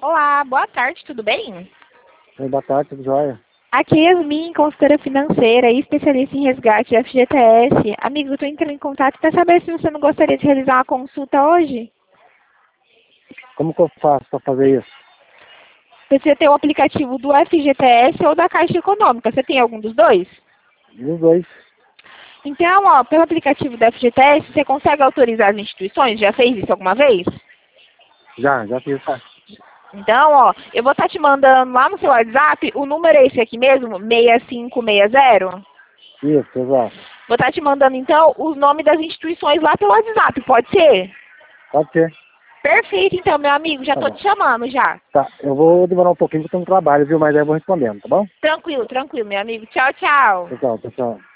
Olá, boa tarde, tudo bem? Oi, boa tarde, tudo jóia? Aqui é Yasmin, consultora financeira e especialista em resgate de FGTS. Amigo, eu estou entrando em contato para saber se você não gostaria de realizar uma consulta hoje. Como que eu faço para fazer isso? Você tem o aplicativo do FGTS ou da Caixa Econômica. Você tem algum dos dois? Os dois. Então, pelo aplicativo da FGTS, você consegue autorizar as instituições? Já fez isso alguma vez? Já fiz. Então, eu vou estar te mandando lá no seu WhatsApp, o número é esse aqui mesmo, 6560. Isso, exato. Vou estar te mandando, então, os nomes das instituições lá pelo WhatsApp, pode ser? Pode ser. Perfeito, então, meu amigo, já Tá estou bom. te chamando já. Tá, eu vou demorar um pouquinho porque eu tenho trabalho, viu? Mas aí eu vou respondendo, tá bom? Tranquilo, tranquilo, meu amigo. Tchau, tchau. Pessoal, pessoal.